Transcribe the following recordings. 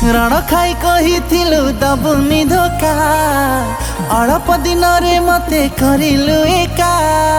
रण खाई कहिथिलु दबुनी धोखा अल्प दिन रे मते करिलु एका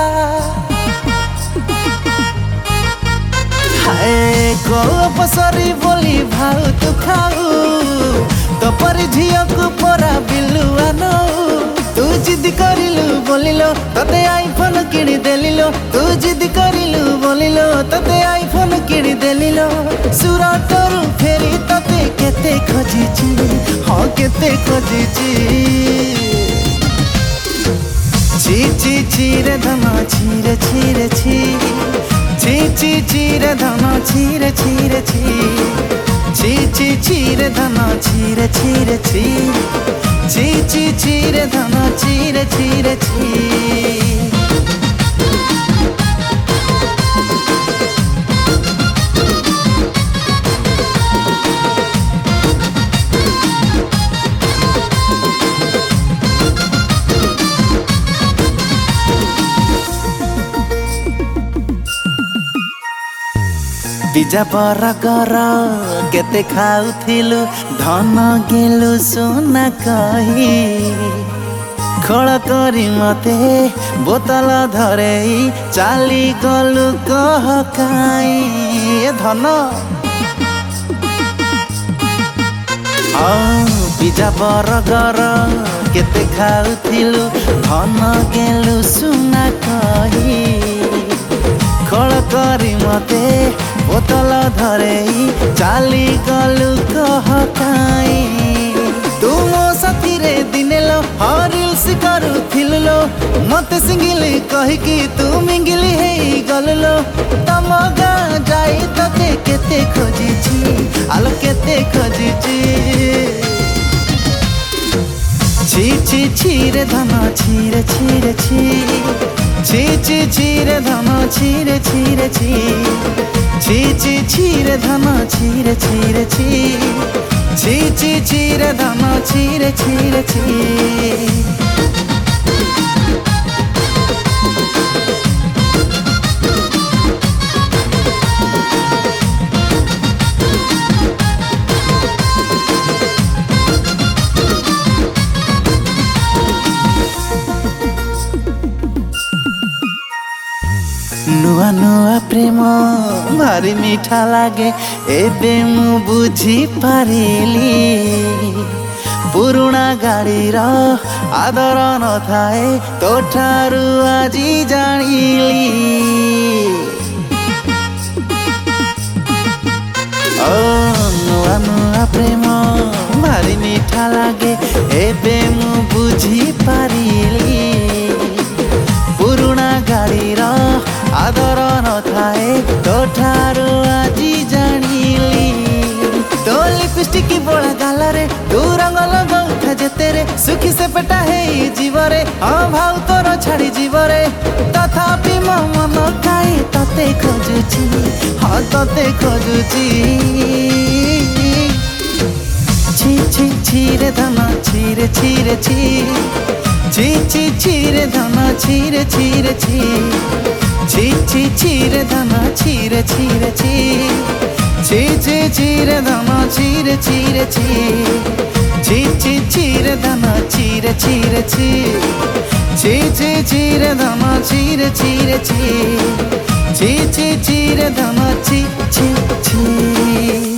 हाय को पसरी बोली भाउ तू खाऊ तो पर झिया को परा बिलुआ नो तू जिद करिलु बोलिलो तते आईफोन किनी देलिलो तू जिद करिलु बोलिलो तते आईफोन किनी देलिलो सुरटरू फेरी तते केते खोजिची हाँ केते खोजिची ची ची ची रे धना ची रे ची रे ची ची ची ची रे धना ची रे ची रे ची ची ची ची रे धना ची रे ची रे ची ची ची ची रे धना ची रे ची रे ची पिजा बरगर केते खाउथिलु धन गेलु सोना कही खोल करी मते बोतल धरेई चाली गलु कह काई धन पिजा बरगर केते खाउथिलु धन गेलु सोना कही खोल करी मते बोतल धरेई चाली गलु कह काई तू मो साथी रे दिने लो रील्स करुथिलु लो मते सिंगिली कहिकी तू मिंगिली हेई गललो तम गाँ जाई तते केते खोजिची आलो केते खोजिची ची ची ची रे धना ची रे ची रे ची ची ची ची रे धना ची रे ची रे ची ची ची ची रे धना ची रे ची रे ची ची ची ची रे धना ची रे ची रे ची नुआ नुआ प्रेम भारी मीठा लागे एबे मु बुझी पारिली पुरुणा गाड़ी रा आदर न थाए तो ठारू आजी जानिली नुआ नुआ प्रेम भारी मीठा लागे एबे मु बुझी पारिली पुरुणा गाड़ी रा आदर न थाए तो ठारू आजी जानिली तो लिपस्टिक बोला गालरे तू रंग लगौथा जेते रे सुखी से पेटा हे जीवरे हाँ भाव तोर छाड़ी जीवरे तथापि मो मन काई तते खोजुची हाँ तते खोजुची ची ची ची रे धना ची रे ची रे ची ची ची ची रे धना ची रे ची रे ची ची ची ची रे धना ची रे ची रे ची ची ची ची रे धना ची रे ची रे ची ची ची ची रे धना ची रे ची रे ची ची ची ची रे धना ची रे ची रे ची ची ची ची रे धना ची ची ची